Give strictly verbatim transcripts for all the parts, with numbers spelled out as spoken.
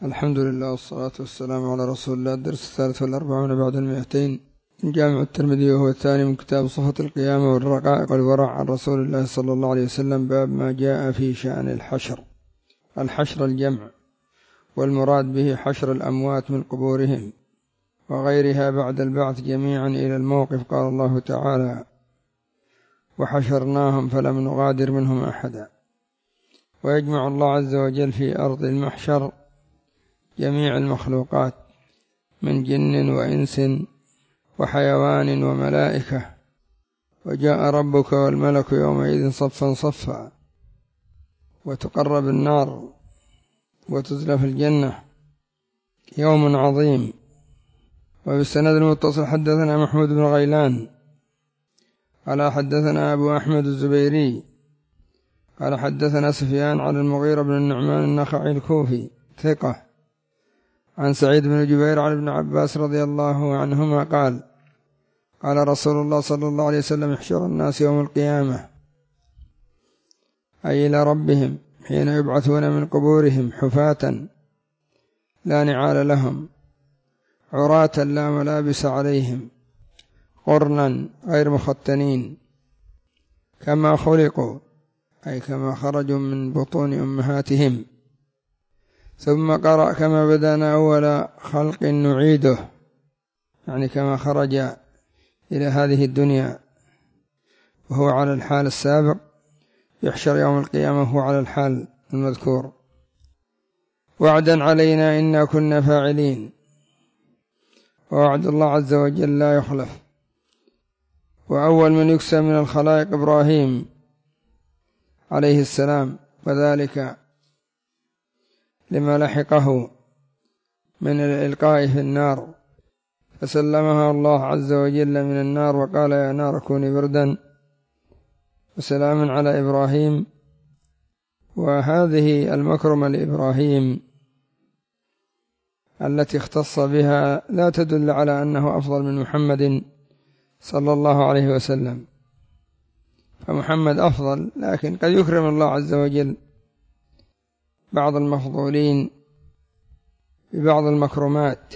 الحمد لله والصلاة والسلام على رسول الله. الدرس الثالث والأربعون بعد المئتين من جامع الترمذي، وهو الثاني من كتاب صفة القيامة والرقائق والورع عن رسول الله صلى الله عليه وسلم. باب ما جاء في شأن الحشر. الحشر الجمع، والمراد به حشر الأموات من قبورهم وغيرها بعد البعث جميعا إلى الموقف. قال الله تعالى: وحشرناهم فلم نغادر منهم أحدا. ويجمع الله عز وجل في أرض المحشر جميع المخلوقات من جن وإنس وحيوان وملائكة، وجاء ربك والملك يومئذ صفا صفا، وتقرب النار وتزلف الجنة. يوم عظيم. وبالسند المتصل حدثنا محمود بن غيلان قال حدثنا أبو أحمد الزبيري قال حدثنا سفيان عن المغيرة بن النعمان النخعي الكوفي ثقة عن سعيد بن جبير عن ابن عباس رضي الله عنهما قال: قال رسول الله صلى الله عليه وسلم: احشر الناس يوم القيامة، أي إلى ربهم، حين يبعثون من قبورهم حفاة لا نعال لهم، عراة لا ملابس عليهم، غرلا غير مختنين، كما خلقوا، أي كما خرجوا من بطون أمهاتهم. ثم قرأ: كما بدأنا أول خلق نعيده، يعني كما خرج إلى هذه الدنيا وهو على الحال السابق، يحشر يوم القيامة وهو على الحال المذكور. وعدا علينا إنا كنا فاعلين، ووعد الله عز وجل لا يخلف. وأول من يكسى من الخلائق إبراهيم عليه السلام، وذلك لما لحقه من الإلقاء في النار، فسلمها الله عز وجل من النار وقال: يا نار كوني بردا وسلام على إبراهيم. وهذه المكرمة لإبراهيم التي اختص بها لا تدل على أنه أفضل من محمد صلى الله عليه وسلم، فمحمد أفضل، لكن قد يكرم الله عز وجل بعض المفضولين ببعض المكرمات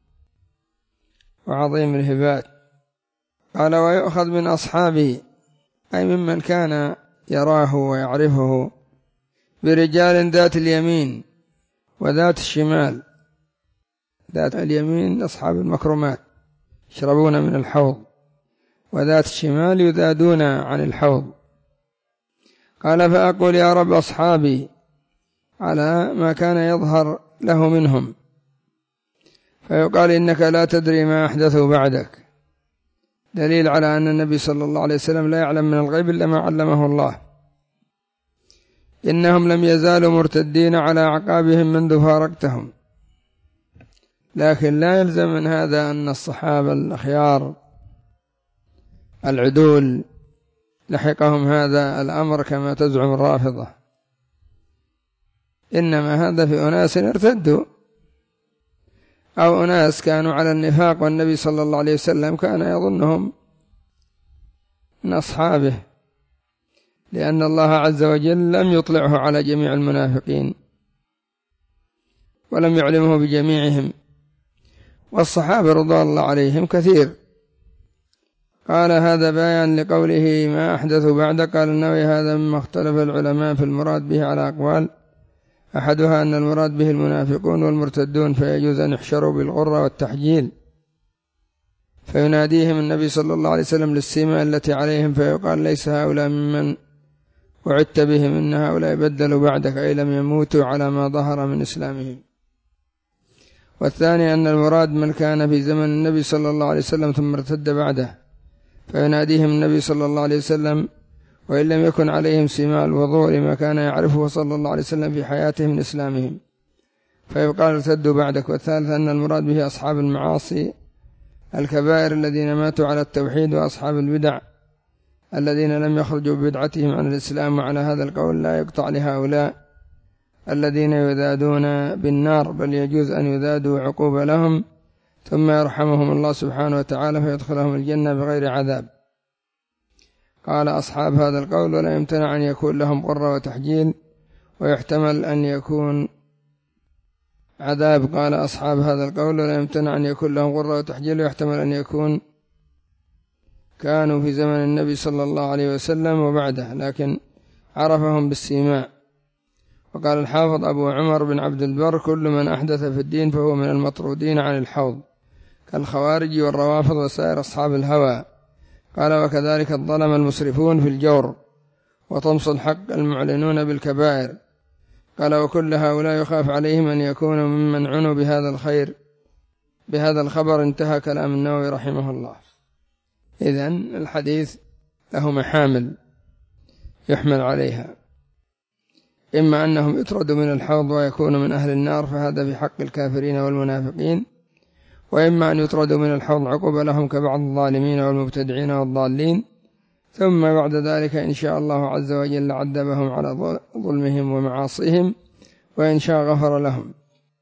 وعظيم الهبات. قال: ويؤخذ من أصحابه، أي ممن كان يراه ويعرفه، برجال ذات اليمين وذات الشمال. ذات اليمين أصحاب المكرمات يشربون من الحوض، وذات الشمال يذادون عن الحوض. قال: فأقول يا رب أصحابي، على ما كان يظهر له منهم، فيقال: إنك لا تدري ما أحدثوا بعدك، دليل على أن النبي صلى الله عليه وسلم لا يعلم من الغيب إلا ما علمه الله. إنهم لم يزالوا مرتدين على أعقابهم منذ فارقتهم، لكن لا يلزم من هذا أن الصحابة الأخيار العدول لحقهم هذا الأمر كما تزعم الرافضة، إنما هذا في أناس ارتدوا، أو أناس كانوا على النفاق والنبي صلى الله عليه وسلم كان يظنهم من أصحابه، لأن الله عز وجل لم يطلعه على جميع المنافقين ولم يعلمه بجميعهم. والصحابة رضوان الله عليهم كثير. قال: هذا بيان لقوله ما أحدثوا بعد. قال النووي: هذا مما اختلف العلماء في المراد به على أقوال، أحدها أن المراد به المنافقون والمرتدون، فيجوز أن يحشروا بالغرة والتحجيل، فيناديهم النبي صلى الله عليه وسلم للسيمة التي عليهم، فيقال: ليس هؤلاء ممن وعدت بهم، إن هؤلاء بدلوا بعدك، أي لم يموتوا على ما ظهر من إسلامهم. والثاني أن المراد من كان في زمن النبي صلى الله عليه وسلم ثم ارتد بعده، فيناديهم النبي صلى الله عليه وسلم وإن لم يكن عليهم سماء الوضوء لما كان يعرفه صلى الله عليه وسلم في حياته من إسلامهم، فيقال: ارتدوا بعدك. والثالث أن المراد به أصحاب المعاصي الكبائر الذين ماتوا على التوحيد، وأصحاب البدع الذين لم يخرجوا ببدعتهم عن الإسلام. وعلى هذا القول لا يقطع لهؤلاء الذين يذادون بالنار، بل يجوز أن يذادوا عقوبة لهم ثم يرحمهم الله سبحانه وتعالى فيدخلهم الجنة بغير عذاب. قال أصحاب هذا القول: ولا يمتنع أن يكون لهم قرة وتحجيل، ويحتمل أن يكون عذاب. قال أصحاب هذا القول لا يمتنع أن يكون لهم غرة وتحجيل، ويحتمل أن يكون كانوا في زمن النبي صلى الله عليه وسلم وبعده، لكن عرفهم بالسيماء. وقال الحافظ أبو عمر بن عبد البر كل من أحدث في الدين فهو من المطرودين عن الحوض كالخوارج والروافض وسائر أصحاب الهوى. قال وكذلك الظلم المسرفون في الجور وطمس الحق المعلنون بالكبائر. قال وكل هؤلاء يخاف عليهم أن يكونوا ممن عنوا بهذا الخير بهذا الخبر. انتهى كلام النووي رحمه الله. إذن الحديث له محامل يحمل عليها، إما أنهم يطردوا من الحوض ويكونوا من أهل النار فهذا في حق الكافرين والمنافقين، وإما أن يطردوا من الحوض عقوبة لهم كبعض الظالمين والمبتدعين والضالين، ثم بعد ذلك إن شاء الله عز وجل عذبهم على ظلمهم ومعاصيهم، وإن شاء غفر لهم.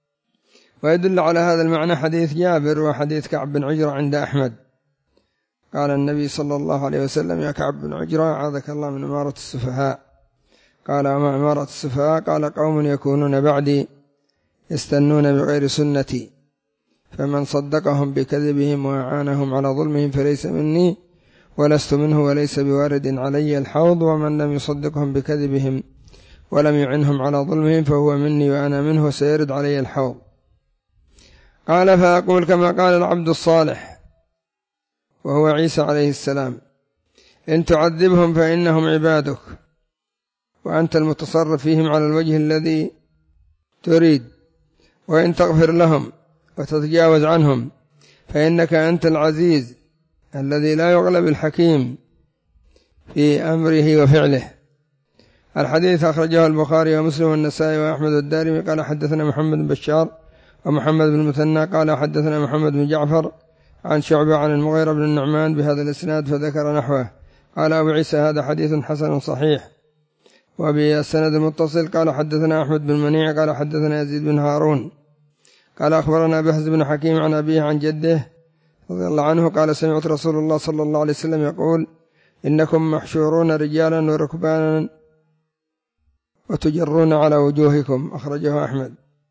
ويدل على هذا المعنى حديث جابر وحديث كعب بن عجرة عند أحمد. قال النبي صلى الله عليه وسلم يا كعب بن عجرة أعاذك الله من إمارة السفهاء. قال وما إمارة السفهاء؟ قال قوم يكونون بعدي يستنون بغير سنتي، فمن صدقهم بكذبهم وأعانهم على ظلمهم فليس مني ولست منه وليس بوارد علي الحوض، ومن لم يصدقهم بكذبهم ولم يعنهم على ظلمهم فهو مني وأنا منه وسيرد علي الحوض. قال فأقول كما قال العبد الصالح وهو عيسى عليه السلام إن تعذبهم فإنهم عبادك وأنت المتصرف فيهم على الوجه الذي تريد، وإن تغفر لهم وتتجاوز عنهم فإنك أنت العزيز الذي لا يغلب الحكيم في أمره وفعله. الحديث أخرجه البخاري ومسلم والنسائي وأحمد والدارمي. قال حدثنا محمد بن بشار ومحمد بن المثنى قال حدثنا محمد بن جعفر عن شعبة عن المغيرة بن النعمان بهذا الإسناد فذكر نحوه. قال أبو عيسى هذا حديث حسن صحيح. وبالسند المتصل قال حدثنا أحمد بن منيع قال حدثنا يزيد بن هارون قال أخبرنا بهز بن حكيم عن أبيه عن جده رضي الله عنه قال سمعت رسول الله صلى الله عليه وسلم يقول إنكم محشورون رجالا وركبانا وتجرون على وجوهكم. أخرجه أحمد.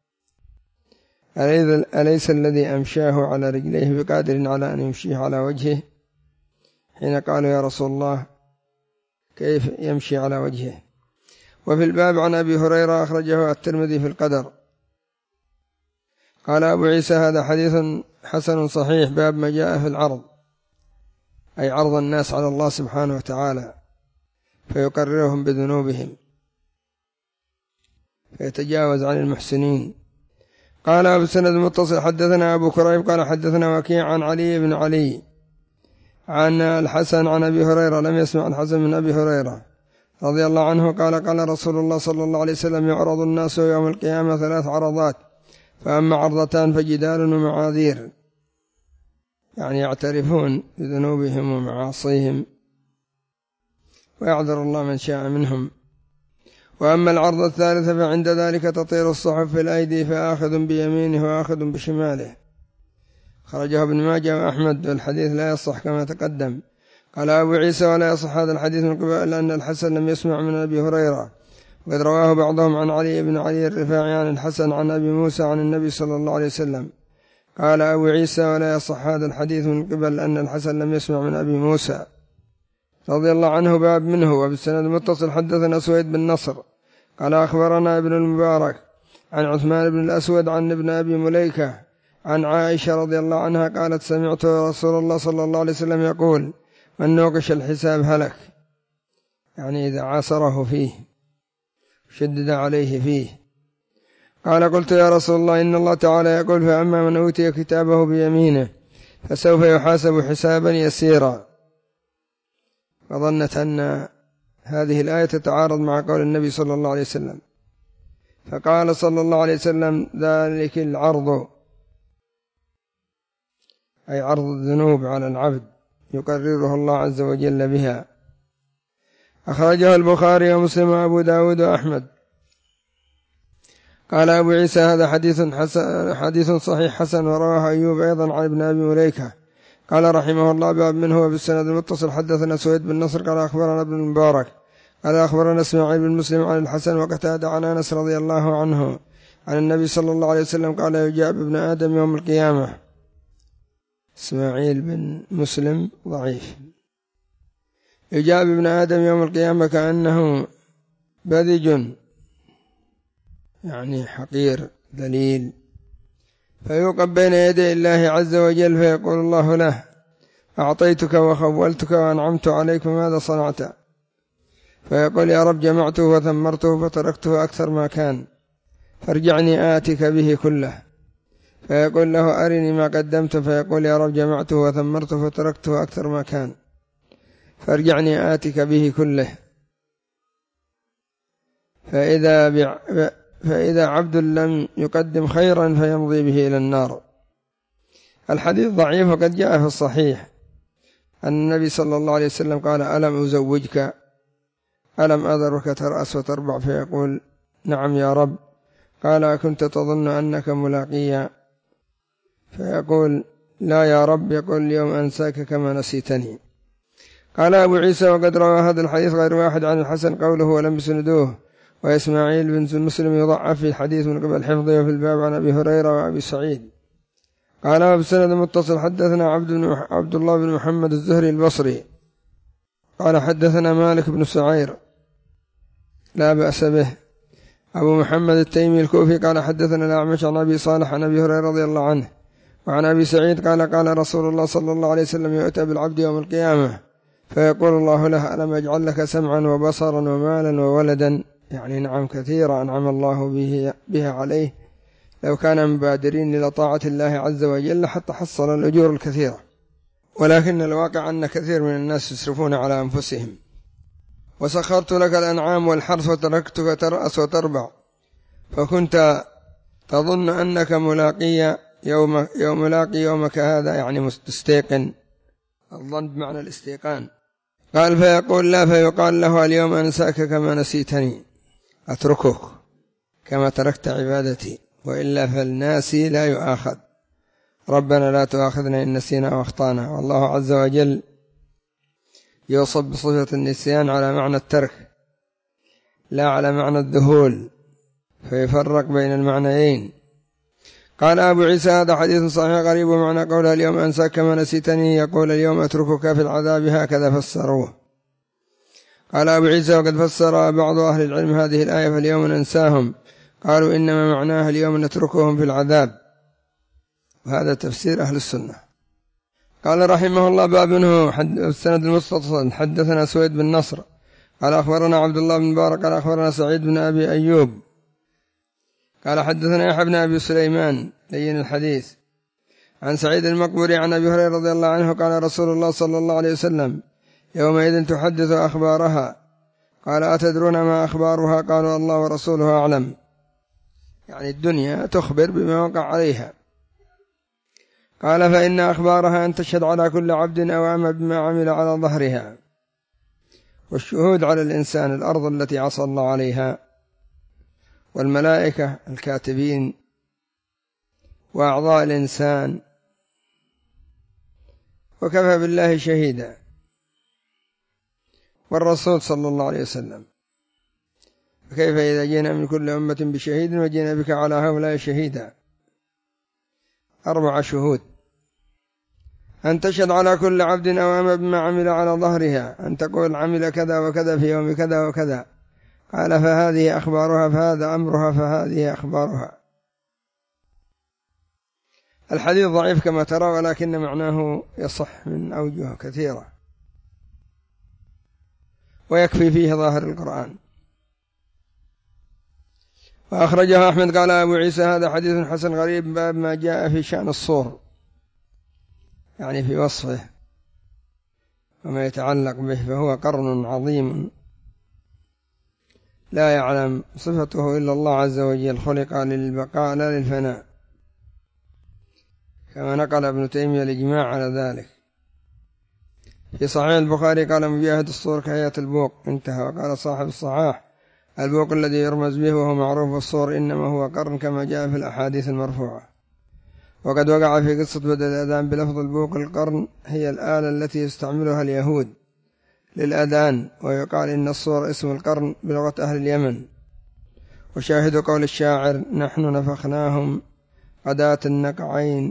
أليس الذي أمشاه على رجليه بقادر على أن يمشيه على وجهه؟ حين قالوا يا رسول الله كيف يمشي على وجهه؟ وفي الباب عن أبي هريرة أخرجه الترمذي في القدر. قال أبو عيسى هذا حديث حسن صحيح. باب ما جاء في العرض، أي عرض الناس على الله سبحانه وتعالى فيقررهم بذنوبهم فيتجاوز عن المحسنين. قال أبو السند المتصل حدثنا أبو كريب قال حدثنا وكيع عن علي بن علي عن الحسن عن أبي هريرة لم يسمع الحسن من أبي هريرة رضي الله عنه قال قال رسول الله صلى الله عليه وسلم يعرض الناس يوم القيامة ثلاث عرضات، فأما عرضتان فجدال ومعاذير، يعني يعترفون بذنوبهم ومعاصيهم ويعذر الله من شاء منهم. وأما العرض الثالث فعند ذلك تطير الصحف في الأيدي فآخذ بيمينه وآخذ بشماله. خرجه ابن ماجه وأحمد والحديث لا يصح كما تقدم. قال أبو عيسى ولا يصح هذا الحديث من قبل لأن الحسن لم يسمع من أبي هريرة، وقد رواه بعضهم عن علي بن علي الرفاعي عن الحسن عن أبي موسى عن النبي صلى الله عليه وسلم. قال أبو عيسى ولا يصح هذا الحديث من قبل لأن الحسن لم يسمع من أبي موسى رضي الله عنه باب منه. وبالسند المتصل حدثنا سويد بن نصر قال أخبرنا ابن المبارك عن عثمان بن الأسود عن ابن أبي مليكة عن عائشة رضي الله عنها قالت سمعت رسول الله صلى الله عليه وسلم يقول من نوقش الحساب هلك، يعني إذا عاصره فيه شدد عليه فيه. قال قلت يا رسول الله إن الله تعالى يقول فأما من أوتي كتابه بيمينه فسوف يحاسب حسابا يسيرا، فظنت أن هذه الآية تتعارض مع قول النبي صلى الله عليه وسلم، فقال صلى الله عليه وسلم ذلك العرض، أي عرض الذنوب على العبد يقرره الله عز وجل بها. أخرجه البخاري ومسلم وأبو داود وأحمد. قال أبو عيسى هذا حديث حسن حديث صحيح حسن. ورواه أيوب أيضا عن ابن أبي مليكة قال رحمه الله باب منه. وبالسند المتصل حدثنا سويد بن نصر قال أخبرنا ابن المبارك قال أخبرنا اسماعيل بن مسلم عن الحسن وقتادة عن أنس رضي الله عنه عن النبي صلى الله عليه وسلم قال يجاب ابن آدم يوم القيامة. إسماعيل بن مسلم ضعيف. يجاب ابن آدم يوم القيامة كأنه بذج يعني حقير ذليل، فيوقف بين يدي الله عز وجل فيقول الله له أعطيتك وخولتك وأنعمت عليك ماذا صنعت؟ فيقول يا رب جمعته وثمرته فتركته أكثر ما كان فارجعني آتك به كله. فيقول له أرني ما قدمت، فيقول يا رب جمعته وثمرته فتركته أكثر ما كان فارجعني آتك به كله. فإذا, بع... فإذا عبد لم يقدم خيرا فيمضي به إلى النار. الحديث ضعيف، وقد جاء في الصحيح أن النبي صلى الله عليه وسلم قال ألم أزوجك ألم أذرك ترأس وتربع؟ فيقول نعم يا رب. قال كنت تظن أنك ملاقيا؟ فيقول لا يا رب. يقول اليوم أنساك كما نسيتني. قال أبو عيسى وقد روى هذا الحديث غير واحد عن الحسن قوله ولم يسندوه، وإسماعيل بن مسلم يضعف في الحديث من قبل حفظه. وفي الباب عن أبي هريرة وأبي سعيد. قال بسند متصل حدثنا عبد, عبد الله بن محمد الزهري البصري قال حدثنا مالك بن سعير لا بأس به. أبو محمد التيمي الكوفي قال حدثنا الأعمش عن أبي صالح عن أبي هريرة رضي الله عنه وعن أبي سعيد قال قال رسول الله صلى الله عليه وسلم يؤتى بالعبد يوم القيامة فيقول الله له ألم أجعل لك سمعا وبصرا ومالا وولدا؟ يعني نعم كثيرا أنعم الله به بها عليه، لو كان مبادرين إلى طاعة الله عز وجل حتى حصل الأجور الكثيرة. ولكن الواقع أن كثير من الناس يسرفون على أنفسهم. وسخرت لك الأنعام والحرث وتركتك ترأس وتربع فكنت تظن أنك ملاقي يوم يوم ملاقي يومك هذا، يعني مستيقن، الظن بمعنى الاستيقان. قال فيقول لا، فيقال له اليوم أنساك كما نسيتني، أتركك كما تركت عبادتي، وإلا فالناسي لا يؤاخذ. ربنا لا تؤاخذنا إن نسينا واخطانا. والله عز وجل يوصف بصفة النسيان على معنى الترك لا على معنى الذهول، فيفرق بين المعنيين. قال أبو عيسى هذا حديث صحيح غريب، ومعنى قوله اليوم أنساك كما نسيتني يقول اليوم أتركك في العذاب، هكذا فسروه. قال أبو عيسى وقد فسر بعض أهل العلم هذه الآية فاليوم ننساهم، قالوا إنما معناها اليوم نتركهم في العذاب، وهذا تفسير أهل السنة. قال رحمه الله باب منه السند المتصل حدثنا سويد بن نصر قال أخبرنا عبد الله بن مبارك قال أخبرنا سعيد بن أبي أيوب قال حدثنا يحيى بن أبي سليمان لين الحديث عن سعيد المقبري عن أبي هريرة رضي الله عنه قال رسول الله صلى الله عليه وسلم يومئذ تحدث أخبارها. قال أتدرون ما أخبارها؟ قالوا الله ورسوله أعلم. يعني الدنيا تخبر بما وقع عليها. قال فإن أخبارها أن تشهد على كل عبد أو أمة بما عمل على ظهرها، والشهود على الإنسان الأرض التي عصى الله عليها، والملائكة الكاتبين، وأعضاء الإنسان، وكفى بالله شهيدا، والرسول صلى الله عليه وسلم. فكيف إذا جينا من كل أمة بشهيد وجينا بك على هؤلاء شهيدا؟ أربع شهود. أن تشهد على كل عبد أو أمة بما عمل على ظهرها، أن تقول عمل كذا وكذا في يوم كذا وكذا. قال فهذه أخبارها، فهذا أمرها، فهذه أخبارها. الحديث ضعيف كما ترى، ولكن معناه يصح من أوجه كثيرة، ويكفي فيه ظاهر القرآن. وأخرجه أحمد قال أبو عيسى هذا حديث حسن غريب باب ما جاء في شأن الصور، يعني في وصفه وما يتعلق به، فهو قرن عظيم لا يعلم صفته إلا الله عز وجل، خلق للبقاء لا للفناء، كما نقل ابن تيمية الإجماع على ذلك. في صحيح البخاري قال مجاهد الصور كحياة البوق، انتهى. وقال صاحب الصحاح البوق الذي يرمز به وهو معروف الصور إنما هو قرن كما جاء في الأحاديث المرفوعة. وقد وقع في قصة بدء الأذان بلفظ البوق. القرن هي الآلة التي يستعملها اليهود للأذان، ويقال إن الصور اسم القرن بلغة أهل اليمن. وشاهد قول الشاعر نحن نفخناهم غداة النقعين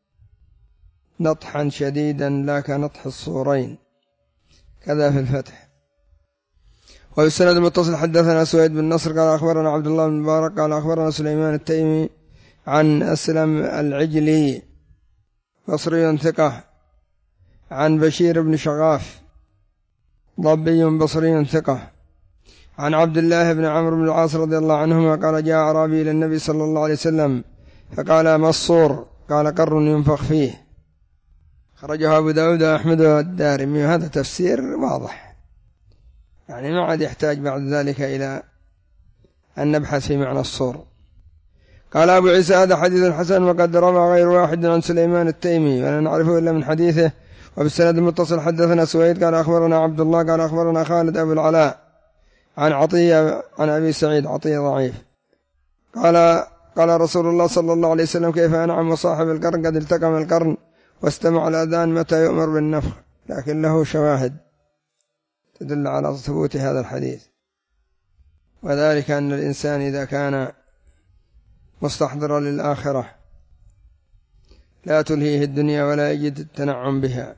نطحا شديدا لا كنطح الصورين، كذا في الفتح. والسند المتصل حدثنا سويد بن نصر قال أخبرنا عبد الله بن مبارك قال أخبرنا سليمان التيمي عن أسلم العجلي بصري ثقة عن بشير بن شغاف ضبي بصري ثقة عن عبد الله بن عمرو بن العاص رضي الله عنهما قال جاء أعرابي إلى النبي صلى الله عليه وسلم فقال ما الصور؟ قال قر ينفخ فيه، خرجه أبو داود وأحمد والدارمي. وهذا تفسير واضح، يعني ما عاد يحتاج بعد ذلك إلى أن نبحث في معنى الصور. قال أبو عيسى هذا حديث حسن وقد روى غير واحد عن سليمان التيمي ولا نعرفه إلا من حديثه. وبالسند المتصل حدثنا سويد قال أخبرنا عبد الله قال أخبرنا خالد أبو العلاء عن عطية عن أبي سعيد عطية ضعيف قال قال رسول الله صلى الله عليه وسلم كيف أنعم وصاحب القرن قد التقم القرن واستمع الأذان متى يؤمر بالنفخ، لكن له شواهد تدل على ثبوت هذا الحديث، وذلك أن الإنسان إذا كان مستحضرا للآخرة لا تلهيه الدنيا ولا يجد التنعم بها،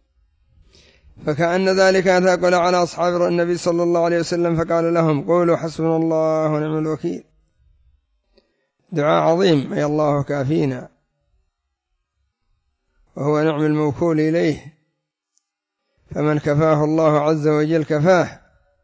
فكأن ذلك ثقل على أصحاب النبي صلى الله عليه وسلم فقال لهم قولوا حسبنا الله ونعم الوكيل، دعاء عظيم أي الله كافينا وهو نعم الموكول إليه، فمن كفاه الله عز وجل كفاه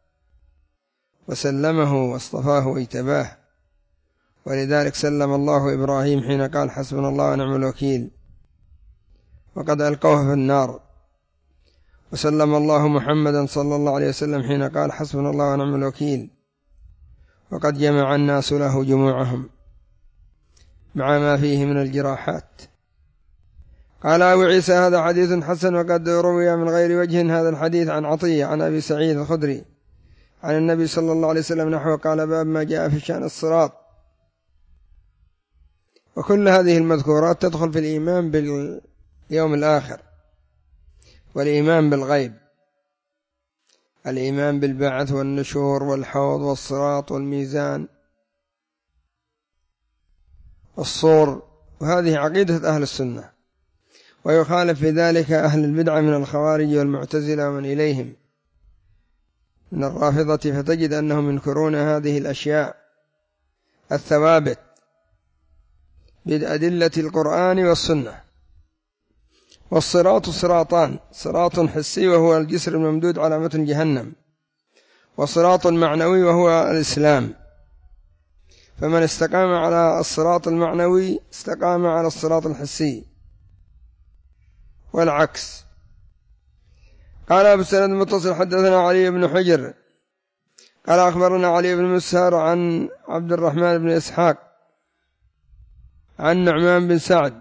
وسلمه واصطفاه واجتباه، ولذلك سلم الله إبراهيم حين قال حسبنا الله ونعم الوكيل وقد ألقوه في النار، وسلم الله محمدا صلى الله عليه وسلم حين قال حسبنا الله ونعم الوكيل وقد جمع الناس له جموعهم مع ما فيه من الجراحات. قال أبو عيسى هذا حديث حسن وقد روي من غير وجه هذا الحديث عن عطية عن أبي سعيد الخدري عن النبي صلى الله عليه وسلم نحوه. قال باب ما جاء في شأن الصراط. وكل هذه المذكورات تدخل في الإيمان باليوم الآخر والإيمان بالغيب، الإيمان بالبعث والنشور والحوض والصراط والميزان والصور، وهذه عقيدة أهل السنة. ويخالف في ذلك أهل البدع من الخوارج والمعتزلة ومن إليهم من الرافضة، فتجد أنهم ينكرون هذه الأشياء الثوابت بأدلة القرآن والسنة. والصراط صراطان، صراط حسي وهو الجسر الممدود على متن جهنم، وصراط معنوي وهو الإسلام، فمن استقام على الصراط المعنوي استقام على الصراط الحسي والعكس. قال أبو السند المتصل حدثنا علي بن حجر قال أخبرنا علي بن مسهر عن عبد الرحمن بن إسحاق عن نعمان بن سعد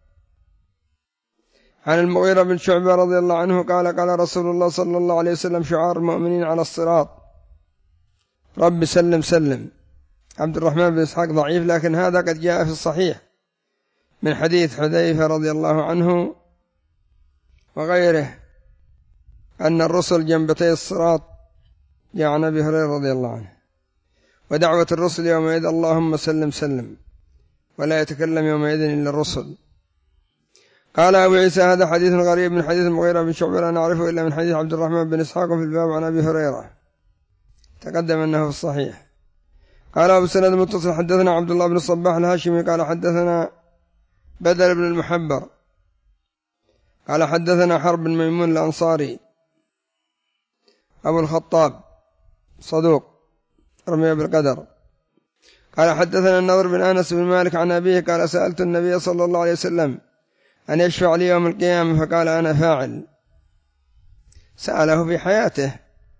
عن المغيرة بن شعبة رضي الله عنه قال قال رسول الله صلى الله عليه وسلم شعار المؤمنين على الصراط رب سلم سلم. عبد الرحمن بن إسحاق ضعيف، لكن هذا قد جاء في الصحيح من حديث حذيفة رضي الله عنه وغيره أن الرسل جنبتي الصراط جاء عن أبي هريرة رضي الله عنه. ودعوة الرسل يومئذ اللهم سلم سلم، ولا يتكلم يومئذ إلا الرسل. قال أبو عيسى هذا حديث غريب من حديث المغيرة بن شعبة لا نعرفه إلا من حديث عبد الرحمن بن إسحاق في الباب عن أبي هريرة تقدم أنه في الصحيح. قال أبو السند المتصل حدثنا عبد الله بن الصباح الهاشمي قال حدثنا بدل بن المحبر قال حدثنا حرب بن ميمون الأنصاري أبو الخطاب صدوق رمي بالقدر قال حدثنا النضر بن أنس بن مالك عن أبيه قال سألت النبي صلى الله عليه وسلم أن يشفع لي يوم القيامة فقال أنا فاعل. سأله في حياته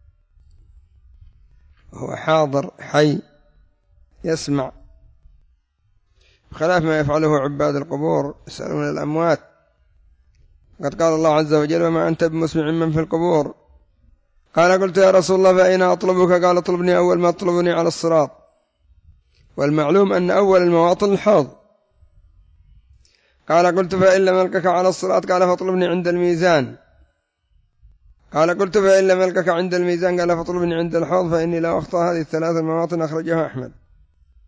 وهو حاضر حي يسمع، بخلاف ما يفعله عباد القبور يسألون الأموات. قد قال الله عز وجل وما أنت بمسمع من في القبور. قال قلت يا رسول الله فأين أطلبك؟ قال اطلبني أول ما تطلبني على الصراط، والمعلوم أن أول المواطن الحوض. قال قلت فإن لم ألقك على الصراط؟ قال فاطلبني عند الميزان. قال قلت فإن لم ألقك عند الميزان؟ قال فاطلبني عند الحوض، فإني لا أخطأ هذه الثلاث المواطن. أخرجها أحمد.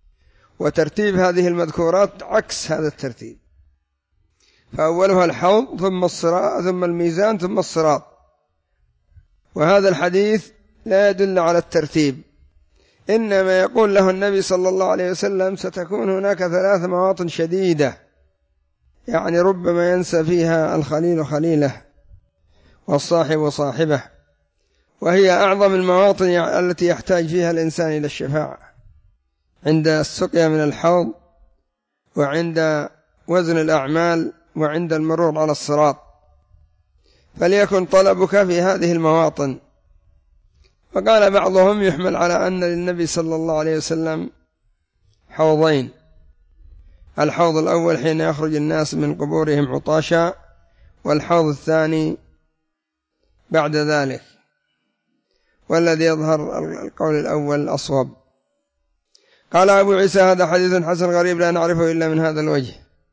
وترتيب هذه المذكورات عكس هذا الترتيب، فأولها الحوض ثم الصراط ثم الميزان ثم الصراط، وهذا الحديث لا يدل على الترتيب، إنما يقول له النبي صلى الله عليه وسلم ستكون هناك ثلاث مواطن شديدة، يعني ربما ينسى فيها الخليل خليله والصاحب صاحبه، وهي أعظم المواطن التي يحتاج فيها الإنسان إلى الشفاعة، عند السقيا من الحوض، وعند وزن الأعمال، وعند المرور على الصراط، فليكن طلبك في هذه المواطن. فقال بعضهم يحمل على أن للنبي صلى الله عليه وسلم حوضين، الحوض الأول حين يخرج الناس من قبورهم عطاشا، والحوض الثاني بعد ذلك، والذي يظهر القول الأول أصوب. قال أبو عيسى هذا حديث حسن غريب لا نعرفه إلا من هذا الوجه.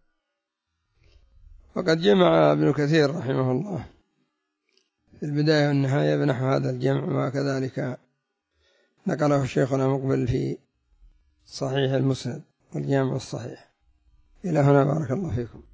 وقد جمع ابن كثير رحمه الله في البداية والنهاية بنحو هذا الجمع، وكذلك نقله شيخنا مقبل في صحيح المسند والجامع الصحيح. إلى هنا بارك الله فيكم.